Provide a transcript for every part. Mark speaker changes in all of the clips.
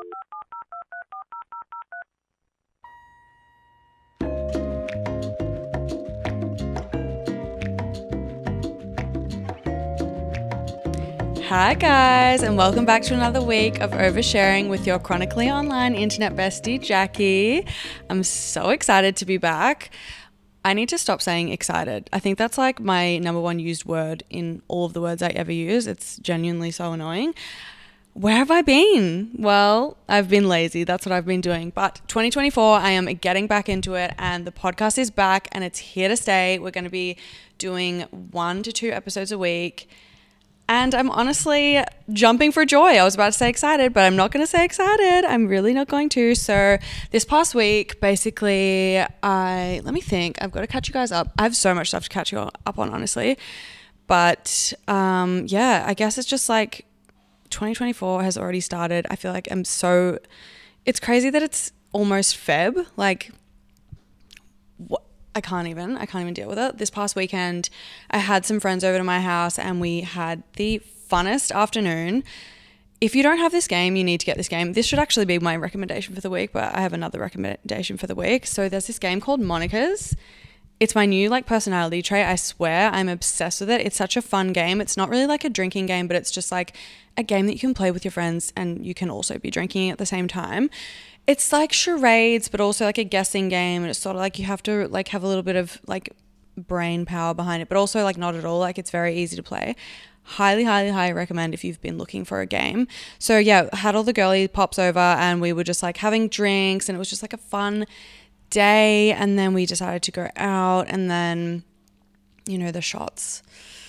Speaker 1: Hi guys, and welcome back to another week of oversharing with your chronically online internet bestie, Jackie. I'm so excited to be back. I need to stop saying excited. I think that's like my number one used word in all of the words I ever use. It's genuinely so annoying. Where have I been? Well, I've been lazy. That's what I've been doing. But 2024, I am getting back into it, and the podcast is back and it's here to stay. We're going to be doing 1 to 2 episodes a week. And I'm honestly jumping for joy. I was about to say excited, but I'm not going to say excited. I'm really not going to. So this past week, basically, let me think. I've got to catch you guys up. I have so much stuff to catch you up on, honestly. But yeah, I guess it's just like 2024 has already started. I feel like it's crazy that it's almost Feb. Like, what? I can't even deal with it. This past weekend, I had some friends over to my house and we had the funnest afternoon. If you don't have this game, you need to get this game. This should actually be my recommendation for the week, but I have another recommendation for the week. So there's this game called Monica's. It's my new personality trait. I swear I'm obsessed with it. It's such a fun game. It's not really like a drinking game, but it's just like a game that you can play with your friends and you can also be drinking at the same time. It's like charades, but also like a guessing game. And it's sort of like you have to like have a little bit of like brain power behind it, but also like not at all. Like it's very easy to play. Highly, highly, highly recommend if you've been looking for a game. So yeah, had all the girly pops over and we were just like having drinks and it was just like a fun day. And then we decided to go out and then, you know, the shots,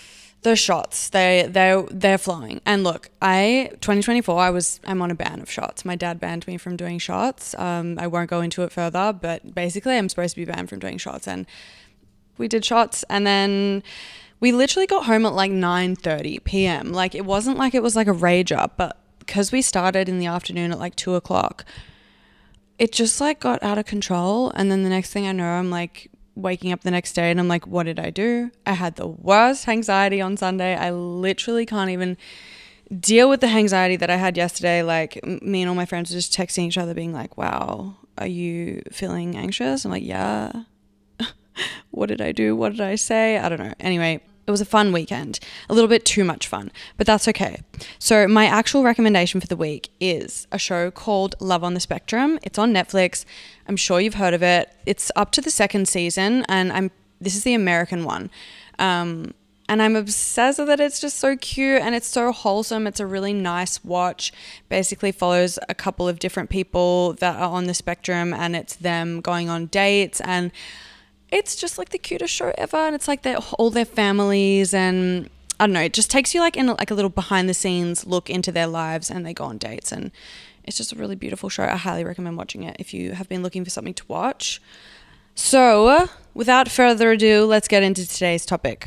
Speaker 1: they're flowing. And look, 2024, I'm on a ban of shots. My dad banned me from doing shots. I won't go into it further, but basically I'm supposed to be banned from doing shots. And we did shots and then we literally got home at like 9:30 p.m. Like it wasn't like it was like a rage up, but because we started in the afternoon at like 2 o'clock, it just like got out of control. And then the next thing I know, I'm like waking up the next day and I'm like, what did I do? I had the worst anxiety on Sunday. I literally can't even deal with the anxiety that I had yesterday. Like me and all my friends were just texting each other being like, wow, are you feeling anxious? I'm like, yeah. What did I do? What did I say? I don't know. Anyway, it was a fun weekend, a little bit too much fun, but that's okay. So my actual recommendation for the week is a show called Love on the Spectrum. It's on Netflix. I'm sure you've heard of it. It's up to the 2nd season and this is the American one. And I'm obsessed with it. It's just so cute and it's so wholesome. It's a really nice watch. Basically follows a couple of different people that are on the spectrum and it's them going on dates and it's just like the cutest show ever. And it's like all their families and I don't know, it just takes you like in like a little behind the scenes look into their lives and they go on dates and it's just a really beautiful show. I highly recommend watching it if you have been looking for something to watch. So without further ado, let's get into today's topic.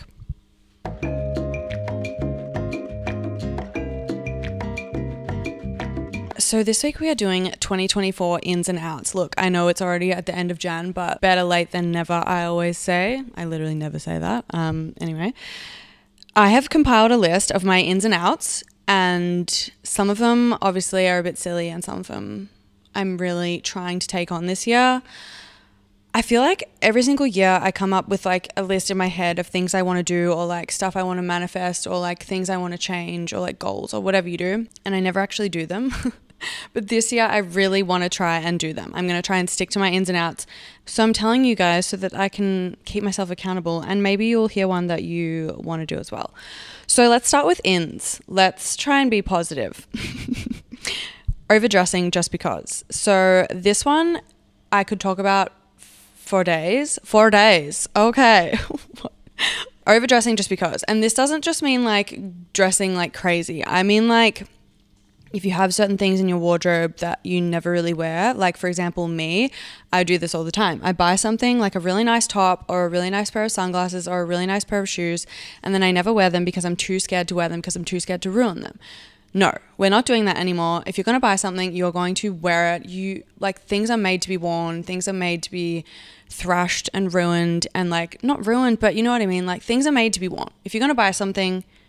Speaker 1: So this week we are doing 2024 ins and outs. Look, I know it's already at the end of Jan, but better late than never, I always say. I literally never say that. Anyway, I have compiled a list of my ins and outs, and some of them obviously are a bit silly and some of them I'm really trying to take on this year. I feel like every single year I come up with like a list in my head of things I want to do or like stuff I want to manifest or like things I want to change or like goals or whatever you do, and I never actually do them. But this year I really want to try and do them. I'm going to try and stick to my ins and outs. So I'm telling you guys so that I can keep myself accountable and maybe you'll hear one that you want to do as well. So let's start with ins. Let's try and be positive. Overdressing just because. So this one I could talk about for days. 4 days. Okay. Overdressing just because. And this doesn't just mean like dressing like crazy. I mean like if you have certain things in your wardrobe that you never really wear, like for example me, I do this all the time. I buy something like a really nice top or a really nice pair of sunglasses or a really nice pair of shoes, and then I never wear them because I'm too scared to wear them because I'm too scared to ruin them. No, we're not doing that anymore. If you're going to buy something, you're going to wear it. Things are made to be worn. Things are made to be thrashed and ruined and like not ruined, but you know what I mean? Like things are made to be worn. If you're going to buy something,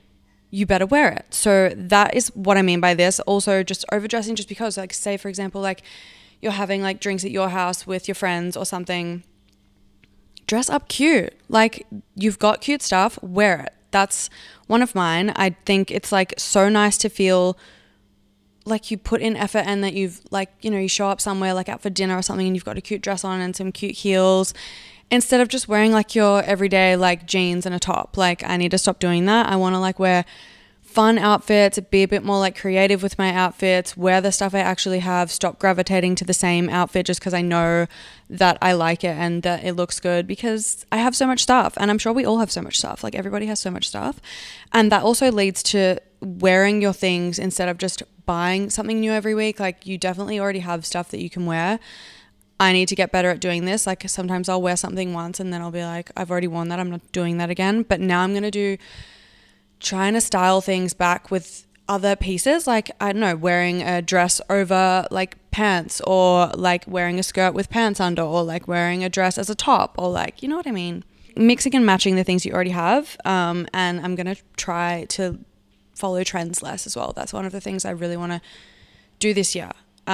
Speaker 1: you better wear it. So that is what I mean by this. Also, just overdressing just because, like, say for example, like you're having like drinks at your house with your friends or something, dress up cute. Like, you've got cute stuff, wear it. That's one of mine. I think it's like so nice to feel like you put in effort and that you've, like, you know, you show up somewhere like out for dinner or something and you've got a cute dress on and some cute heels instead of just wearing like your everyday like jeans and a top. Like, I need to stop doing that. I want to like wear fun outfits, be a bit more like creative with my outfits, wear the stuff I actually have, stop gravitating to the same outfit just because I know that I like it and that it looks good, because I have so much stuff, and I'm sure we all have so much stuff. Like, everybody has so much stuff, and that also leads to wearing your things instead of just buying something new every week. Like, you definitely already have stuff that you can wear. I need to get better at doing this. Like, sometimes I'll wear something once and then I'll be like, I've already worn that, I'm not doing that again. But now I'm going to trying to style things back with other pieces. Like, I don't know, wearing a dress over like pants, or like wearing a skirt with pants under, or like wearing a dress as a top, or like, you know what I mean? Mixing and matching the things you already have. And I'm going to try to follow trends less as well. That's one of the things I really want to do this year.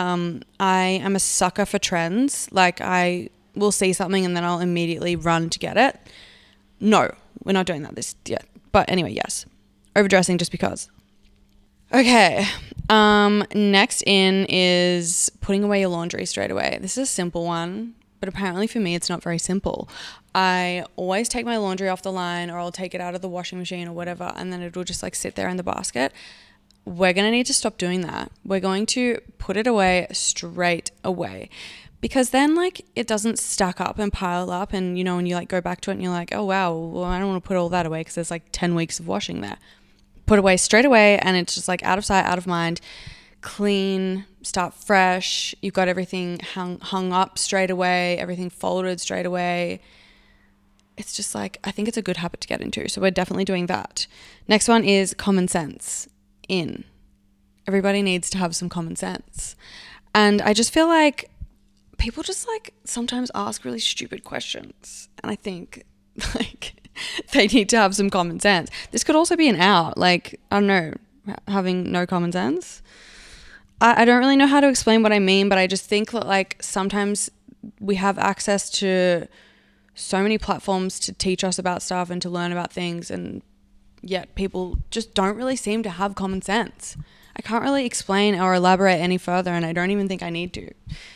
Speaker 1: I am a sucker for trends. Like, I will see something and then I'll immediately run to get it. No, we're not doing that this year. But anyway, yes. Overdressing just because. Okay. Next in is putting away your laundry straight away. This is a simple one, but apparently for me it's not very simple. I always take my laundry off the line, or I'll take it out of the washing machine or whatever, and then it'll just like sit there in the basket. We're going to need to stop doing that. We're going to put it away straight away, because then like it doesn't stack up and pile up, and you know, when you like go back to it and you're like, oh wow, well, I don't want to put all that away because there's like 10 weeks of washing there. Put away straight away, and it's just like out of sight, out of mind. Clean, start fresh. You've got everything hung up straight away, everything folded straight away. It's just like, I think it's a good habit to get into. So we're definitely doing that. Next one is common sense. Everybody needs to have some common sense. And I just feel like people just like sometimes ask really stupid questions. And I think like they need to have some common sense. This could also be an out. Like, I don't know, having no common sense. I don't really know how to explain what I mean, but I just think that like sometimes we have access to so many platforms to teach us about stuff and to learn about things, and yet people just don't really seem to have common sense. I can't really explain or elaborate any further, and I don't even think I need to.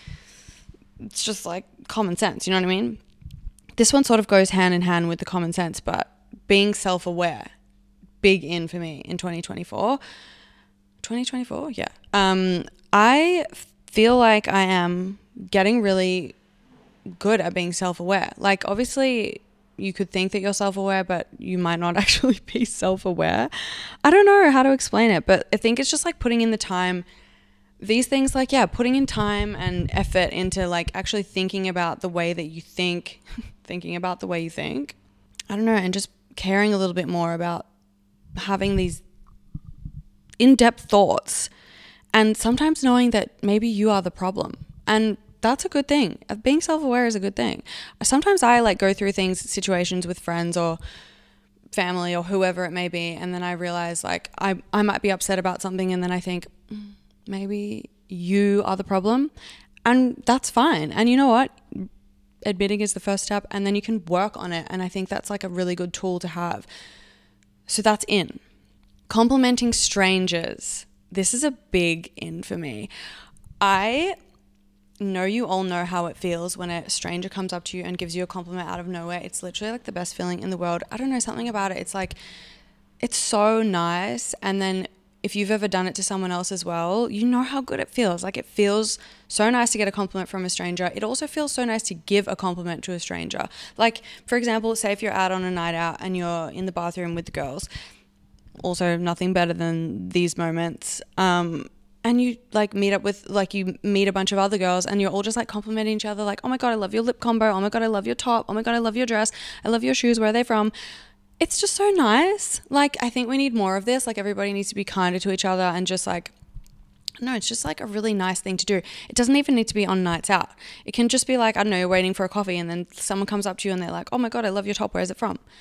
Speaker 1: It's just like common sense, you know what I mean? This one sort of goes hand in hand with the common sense, but being self-aware, big in for me in 2024. 2024, yeah. I feel like I am getting really good at being self-aware. Like, obviously you could think that you're self-aware, but you might not actually be self-aware. I don't know how to explain it, but I think it's just like putting in the time. These things, like, yeah, putting in time and effort into like actually thinking about the way that you think, thinking about the way you think. I don't know, and just caring a little bit more about having these in-depth thoughts, and sometimes knowing that maybe you are the problem. And that's a good thing. Being self-aware is a good thing. Sometimes I like go through situations with friends or family or whoever it may be, and then I realize like I might be upset about something, and then I think maybe you are the problem, and that's fine. And you know what? Admitting is the first step, and then you can work on it. And I think that's like a really good tool to have. So that's in. Complimenting strangers. This is a big in for me. I know you all know how it feels when a stranger comes up to you and gives you a compliment out of nowhere. It's literally like the best feeling in the world. I don't know, something about it. It's like, it's so nice. And then if you've ever done it to someone else as well, you know how good it feels. Like, it feels so nice to get a compliment from a stranger. It also feels so nice to give a compliment to a stranger. Like, for example, say if you're out on a night out and you're in the bathroom with the girls, also nothing better than these moments, and you like meet up with, like, you meet a bunch of other girls and you're all just like complimenting each other, like, oh my god, I love your lip combo, oh my god, I love your top, oh my god, I love your dress, I love your shoes, where are they from? It's just so nice. Like, I think we need more of this. Like, everybody needs to be kinder to each other, and just like, no, it's just like a really nice thing to do. It doesn't even need to be on nights out. It can just be like, I don't know, you're waiting for a coffee and then someone comes up to you and they're like, oh my god, I love your top, where is it from?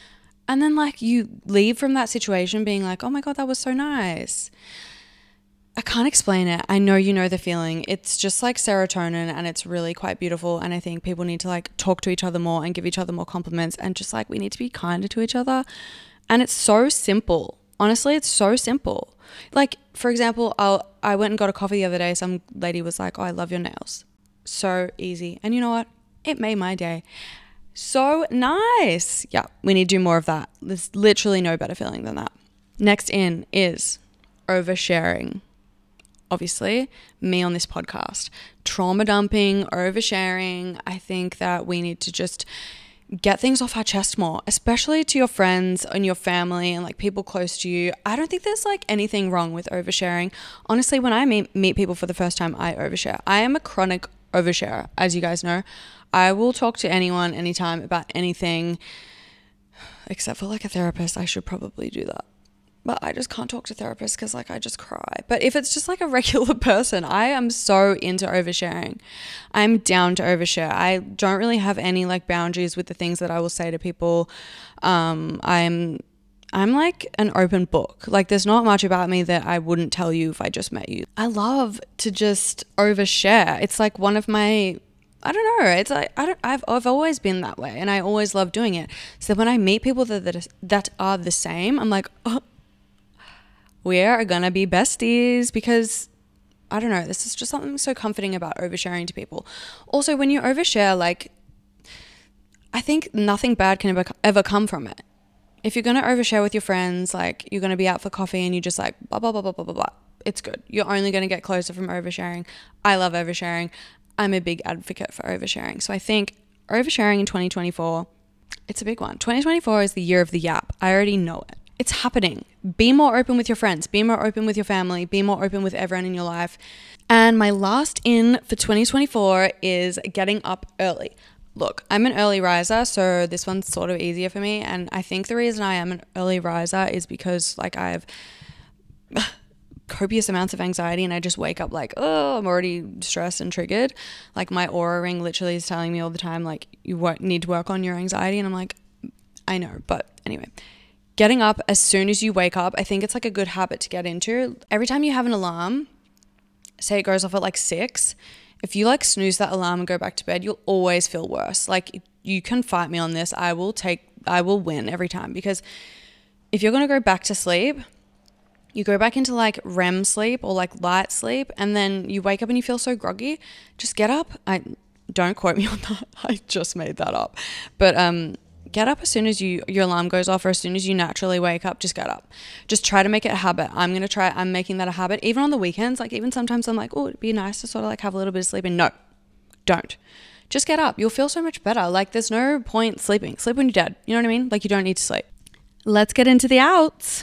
Speaker 1: And then like you leave from that situation being like, oh my God, that was so nice. I can't explain it. I know you know the feeling. It's just like serotonin and it's really quite beautiful. And I think people need to like talk to each other more and give each other more compliments, and just like we need to be kinder to each other. And it's so simple. Honestly, it's so simple. Like, for example, I went and got a coffee the other day. Some lady was like, oh, I love your nails. So easy. And you know what? It made my day. So nice. Yeah, we need to do more of that. There's literally no better feeling than that. Next in is oversharing. Obviously, me on this podcast. Trauma dumping, oversharing. I think that we need to just get things off our chest more, especially to your friends and your family and like people close to you. I don't think there's like anything wrong with oversharing. Honestly, when I meet people for the first time, I overshare. I am a chronic oversharer, as you guys know. I will talk to anyone, anytime about anything, except for like a therapist. I should probably do that. But I just can't talk to therapists because like I just cry. But if it's just like a regular person, I am so into oversharing. I'm down to overshare. I don't really have any like boundaries with the things that I will say to people. I'm like an open book. Like there's not much about me that I wouldn't tell you if I just met you. I love to just overshare. It's like one of my, I don't know. It's like I've always been that way, and I always love doing it. So when I meet people that are the same, I'm like, oh, we are gonna be besties, because I don't know, this is just something so comforting about oversharing to people. Also, when you overshare, like, I think nothing bad can ever come from it. If you're gonna overshare with your friends, like you're gonna be out for coffee and you just like blah blah blah blah blah blah blah, it's good. You're only gonna get closer from oversharing. I love oversharing. I'm a big advocate for oversharing. So I think oversharing in 2024, it's a big one. 2024 is the year of the yap. I already know it. It's happening. Be more open with your friends. Be more open with your family. Be more open with everyone in your life. And my last in for 2024 is getting up early. Look, I'm an early riser, so this one's sort of easier for me. And I think the reason I am an early riser is because like I have copious amounts of anxiety, and I just wake up like, oh, I'm already stressed and triggered. Like my Aura ring literally is telling me all the time, like, you need to work on your anxiety. And I'm like, I know. But anyway, getting up as soon as you wake up, I think it's like a good habit to get into. Every time you have an alarm, say it goes off at like 6, if you like snooze that alarm and go back to bed, you'll always feel worse. Like you can fight me on this. I will win every time, because if you're going to go back to sleep, you go back into like REM sleep or like light sleep, and then you wake up and you feel so groggy. Just get up. Don't quote me on that. I just made that up. But get up as soon as your alarm goes off, or as soon as you naturally wake up. Just get up. Just try to make it a habit. I'm making that a habit. Even on the weekends, like even sometimes I'm like, oh, it'd be nice to sort of like have a little bit of sleep. And no, don't. Just get up. You'll feel so much better. Like there's no point sleeping. Sleep when you're dead. You know what I mean? Like you don't need to sleep. Let's get into the outs.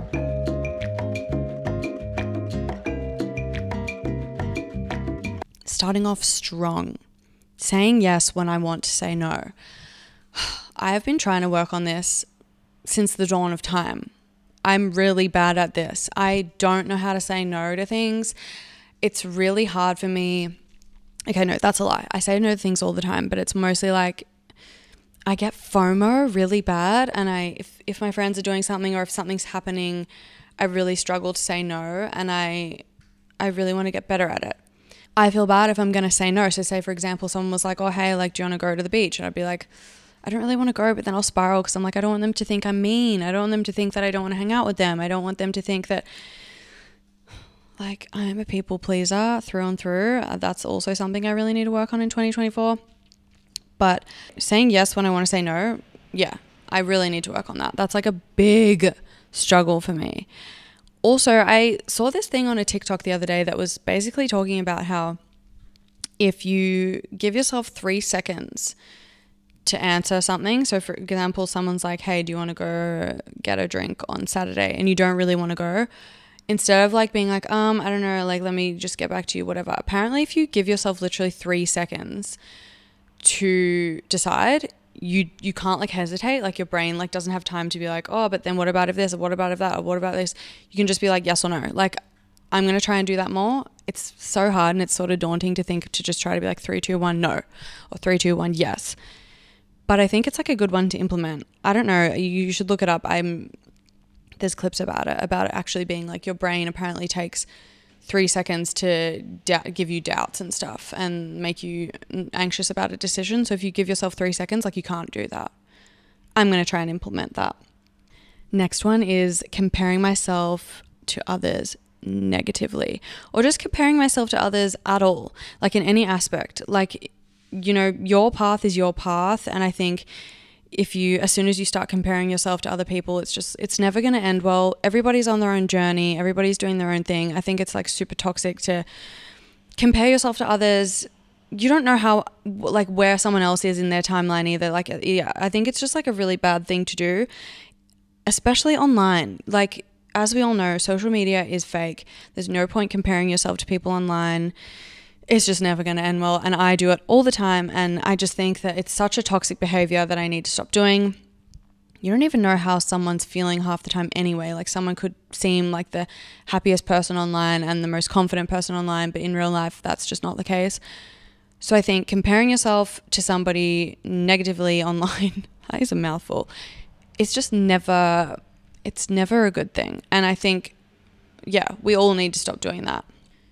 Speaker 1: Starting off strong. Saying yes when I want to say no. I have been trying to work on this since the dawn of time. I'm really bad at this. I don't know how to say no to things. It's really hard for me. Okay, no, that's a lie. I say no to things all the time, but it's mostly like I get FOMO really bad, and if my friends are doing something or if something's happening, I really struggle to say no, and I really want to get better at it. I feel bad if I'm going to say no. So say, for example, someone was like, oh, hey, like, do you want to go to the beach? And I'd be like, I don't really want to go, but then I'll spiral because I'm like, I don't want them to think I'm mean. I don't want them to think that I don't want to hang out with them. I don't want them to think that, like, I'm a people pleaser through and through. That's also something I really need to work on in 2024. But saying yes when I want to say no, yeah, I really need to work on that. That's like a big struggle for me. Also, I saw this thing on a TikTok the other day that was basically talking about how if you give yourself 3 seconds to answer something, so for example, someone's like, hey, do you want to go get a drink on Saturday? And you don't really want to go. Instead of like being like, I don't know, like, let me just get back to you, whatever. Apparently, if you give yourself literally 3 seconds to decide, you can't like hesitate. Like your brain like doesn't have time to be like, oh, but then what about if this, or what about if that, or what about this? You can just be like yes or no. Like I'm going to try and do that more. It's so hard, and it's sort of daunting to think to just try to be like 3, 2, 1 no, or 3, 2, 1 yes. but I think it's like a good one to implement. I don't know, you should look it up. There's clips about it actually being like your brain apparently takes 3 seconds to give you doubts and stuff and make you anxious about a decision. So if you give yourself 3 seconds, like, you can't do that. I'm going to try and implement that. Next one is comparing myself to others negatively, or just comparing myself to others at all, like in any aspect. Like, you know, your path is your path. And I think as soon as you start comparing yourself to other people, it's never going to end well. Everybody's on their own journey. Everybody's doing their own thing. I think it's like super toxic to compare yourself to others. You don't know how, like, where someone else is in their timeline either. Like, yeah, I think it's just like a really bad thing to do, especially online. Like, as we all know, social media is fake. There's no point comparing yourself to people online. It's just never going to end well. And I do it all the time. And I just think that it's such a toxic behavior that I need to stop doing. You don't even know how someone's feeling half the time anyway. Like, someone could seem like the happiest person online and the most confident person online, but in real life, that's just not the case. So I think comparing yourself to somebody negatively online, that is a mouthful. It's never a good thing. And I think, yeah, we all need to stop doing that.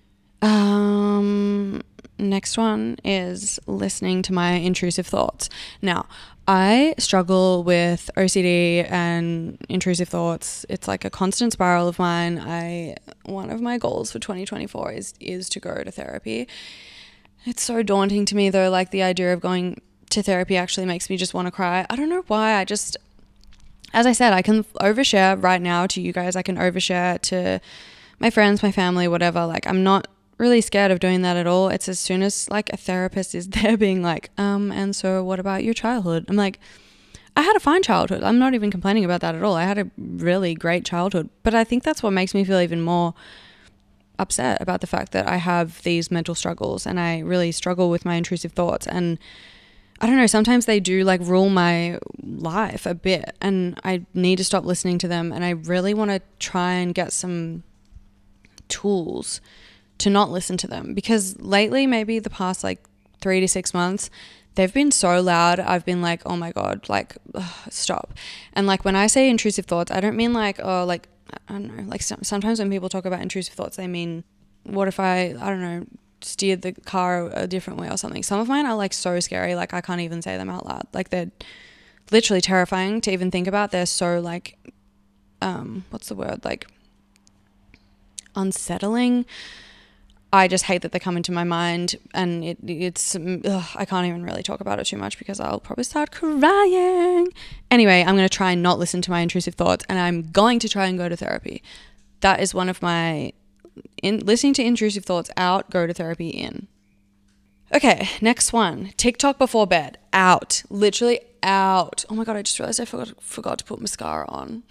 Speaker 1: Next one is listening to my intrusive thoughts. Now, I struggle with OCD and intrusive thoughts. It's like a constant spiral of mine. One of my goals for 2024 is to go to therapy. It's so daunting to me though. Like, the idea of going to therapy actually makes me just want to cry. I don't know why. As I said, I can overshare right now to you guys. I can overshare to my friends, my family, whatever. Like, I'm not really scared of doing that at all. It's as soon as like a therapist is there being like, and so what about your childhood? I'm like, I had a fine childhood. I'm not even complaining about that at all. I had a really great childhood. But I think that's what makes me feel even more upset about the fact that I have these mental struggles and I really struggle with my intrusive thoughts. And I don't know, sometimes they do like rule my life a bit, and I need to stop listening to them. And I really want to try and get some tools to not listen to them, because lately, maybe the past like 3 to 6 months, they've been so loud. I've been like, oh my God, like, stop. And like, when I say intrusive thoughts, I don't mean like, oh, like, I don't know, like sometimes when people talk about intrusive thoughts, they mean, what if I don't know, steered the car a different way or something. Some of mine are like so scary, like I can't even say them out loud. Like, they're literally terrifying to even think about. They're so like, what's the word? Like, unsettling. I just hate that they come into my mind, and it's I can't even really talk about it too much because I'll probably start crying. Anyway, I'm going to try and not listen to my intrusive thoughts, and I'm going to try and go to therapy. That is one of my listening to intrusive thoughts out, go to therapy in. Okay, next one. TikTok before bed. Out. Literally out. Oh my God, I just realized I forgot to put mascara on.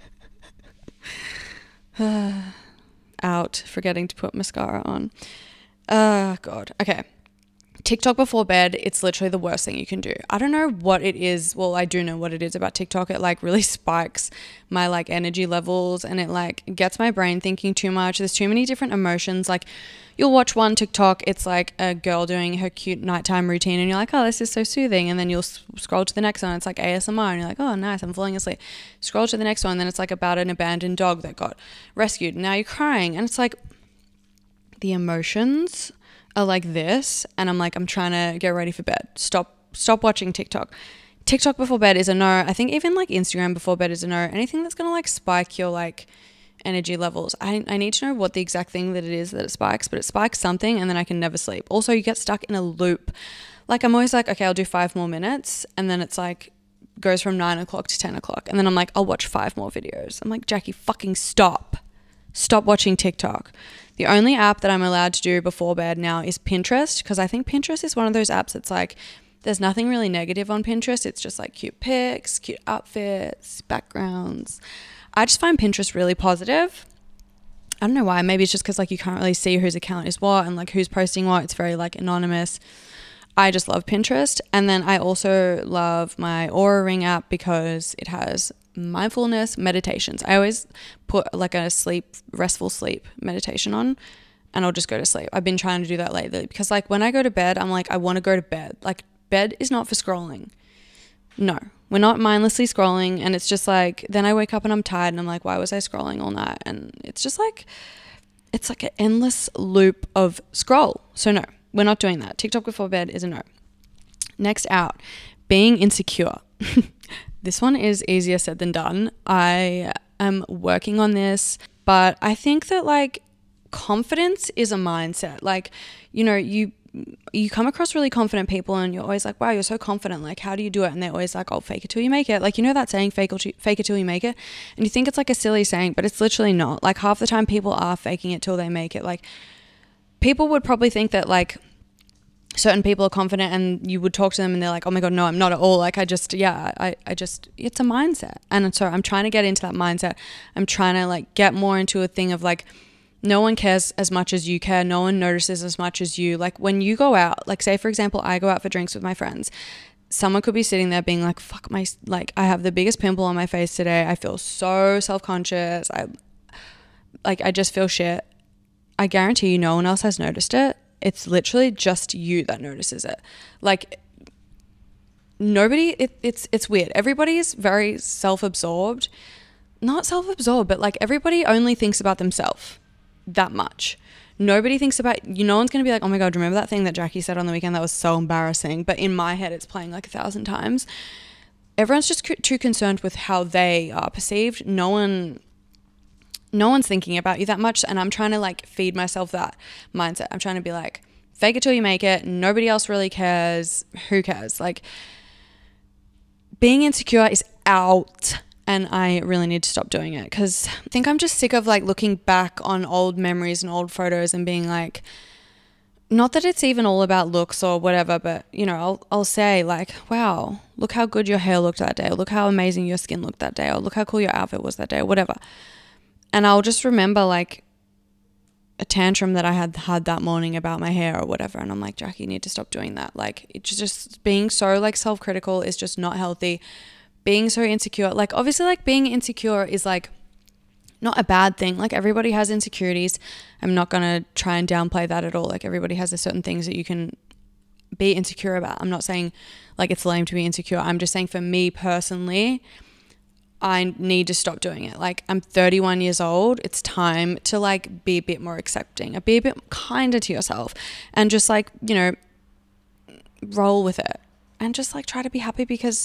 Speaker 1: Out, forgetting to put mascara on. God. Okay. TikTok before bed, it's literally the worst thing you can do. I don't know what it is. Well, I do know what it is about TikTok. It like really spikes my like energy levels, and it like gets my brain thinking too much. There's too many different emotions. Like, you'll watch one TikTok, it's like a girl doing her cute nighttime routine, and you're like, oh, this is so soothing. And then you'll scroll to the next one, it's like ASMR, and you're like, oh, nice, I'm falling asleep. Scroll to the next one, then it's like about an abandoned dog that got rescued. Now you're crying, and it's like the emotions are like this, and I'm like, I'm trying to get ready for bed. Stop watching TikTok. TikTok before bed is a no. I think even like Instagram before bed is a no. Anything that's gonna like spike your like energy levels. I need to know what the exact thing that it is that it spikes, but it spikes something, and then I can never sleep. Also, you get stuck in a loop. Like, I'm always like, okay, I'll do 5 more minutes, and then it's like goes from 9 o'clock to 10 o'clock, and then I'm like, I'll watch 5 more videos. I'm like, Jackie, fucking stop watching TikTok. The only app that I'm allowed to do before bed now is Pinterest, because I think Pinterest is one of those apps that's like, there's nothing really negative on Pinterest. It's just like cute pics, cute outfits, backgrounds. I just find Pinterest really positive. I don't know why. Maybe it's just because like you can't really see whose account is what and like who's posting what. It's very like anonymous. I just love Pinterest. And then I also love my Aura Ring app because it has mindfulness meditations. I always put like a restful sleep meditation on, and I'll just go to sleep. I've been trying to do that lately because like when I go to bed, I'm like, I want to go to bed. Like, bed is not for scrolling. No, we're not mindlessly scrolling. And it's just like, then I wake up and I'm tired and I'm like, why was I scrolling all night? And it's just like, it's like an endless loop of scroll. So no, we're not doing that. TikTok before bed is a no. Next out, being insecure. This one is easier said than done. I am working on this, but I think that like confidence is a mindset. Like, you know, you come across really confident people and you're always like, wow, you're so confident. Like, how do you do it? And they're always like, oh, fake it till you make it. Like, you know that saying, fake it till you make it? And you think it's like a silly saying, but it's literally not. Like, half the time people are faking it till they make it. Like, people would probably think that like certain people are confident and you would talk to them and they're like, oh my God, no, I'm not at all. Like, I just, it's a mindset. And so I'm trying to get into that mindset. I'm trying to like get more into a thing of like, no one cares as much as you care. No one notices as much as you. Like when you go out, like say for example, I go out for drinks with my friends. Someone could be sitting there being like, fuck I have the biggest pimple on my face today. I feel so self-conscious. I just feel shit. I guarantee you no one else has noticed it. It's literally just you that notices it. Like nobody, it's weird. Everybody's very self-absorbed. Not self-absorbed, but like everybody only thinks about themselves that much. Nobody thinks about you. No one's going to be like, oh my God, remember that thing that Jackie said on the weekend? That was so embarrassing. But in my head, it's playing like 1,000 times. Everyone's just too concerned with how they are perceived. No one's thinking about you that much. And I'm trying to like feed myself that mindset. I'm trying to be like, fake it till you make it. Nobody else really cares. Who cares? Like being insecure is out. And I really need to stop doing it because I think I'm just sick of like looking back on old memories and old photos and being like, not that it's even all about looks or whatever, but you know, I'll say like, wow, look how good your hair looked that day, or look how amazing your skin looked that day, or look how cool your outfit was that day, or whatever. And I'll just remember like a tantrum that I had that morning about my hair or whatever. And I'm like, Jackie, you need to stop doing that. Like it's just being so like self-critical is just not healthy. Being so insecure, like obviously like being insecure is like not a bad thing. Like everybody has insecurities. I'm not going to try and downplay that at all. Like everybody has certain things that you can be insecure about. I'm not saying like it's lame to be insecure. I'm just saying for me personally, I need to stop doing it. Like I'm 31 years old. It's time to like be a bit more accepting, be a bit kinder to yourself and just like, you know, roll with it and just like try to be happy because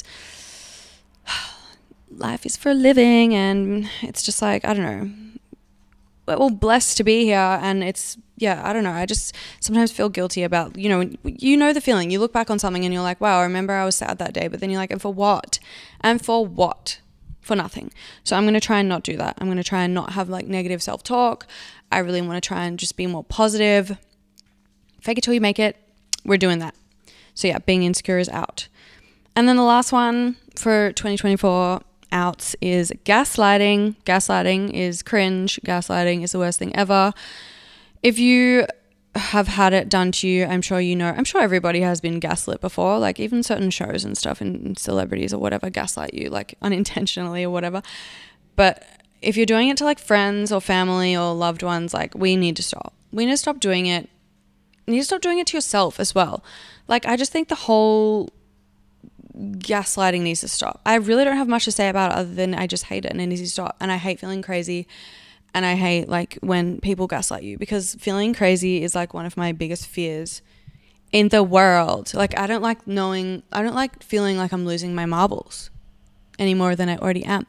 Speaker 1: life is for living and it's just like, I don't know, we're all blessed to be here and it's, I don't know. I just sometimes feel guilty about, you know the feeling. You look back on something and you're like, wow, I remember I was sad that day, but then you're like, and for what? And for what? For nothing. So I'm going to try and not do that. I'm going to try and not have like negative self-talk. I really want to try and just be more positive. Fake it till you make it. We're doing that. So yeah, being insecure is out. And then the last one for 2024 outs is gaslighting. Gaslighting is cringe. Gaslighting is the worst thing ever. If you have had it done to you, I'm sure you know. I'm sure everybody has been gaslit before. Like even certain shows and stuff and celebrities or whatever gaslight you like unintentionally or whatever. But if you're doing it to like friends or family or loved ones, like we need to stop. We need to stop doing it. You need to stop doing it to yourself as well. Like I just think the whole gaslighting needs to stop. I really don't have much to say about it other than I just hate it and it needs to stop. And I hate feeling crazy and I hate like when people gaslight you because feeling crazy is like one of my biggest fears in the world. Like I don't like feeling like I'm losing my marbles any more than I already am.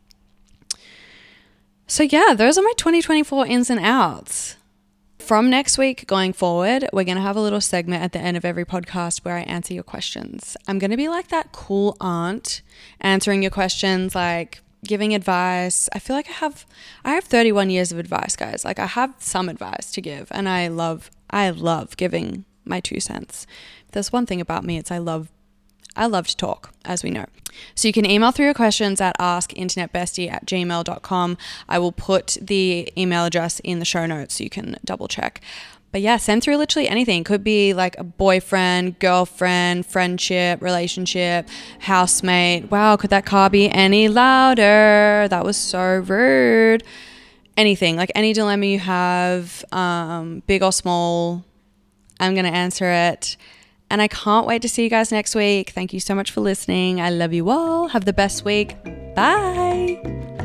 Speaker 1: So yeah, those are my 2024 ins and outs. From next week going forward, we're going to have a little segment at the end of every podcast where I answer your questions. I'm going to be like that cool aunt answering your questions, like giving advice. I feel like I have 31 years of advice, guys. Like I have some advice to give and I love giving my 2 cents. If there's one thing about me, it's I love to talk, as we know. So you can email through your questions at askinternetbestie@gmail.com. I will put the email address in the show notes so you can double check. But yeah, send through literally anything. Could be like a boyfriend, girlfriend, friendship, relationship, housemate. Wow, could that car be any louder? That was so rude. Anything, like any dilemma you have, big or small, I'm going to answer it. And I can't wait to see you guys next week. Thank you so much for listening. I love you all. Have the best week. Bye.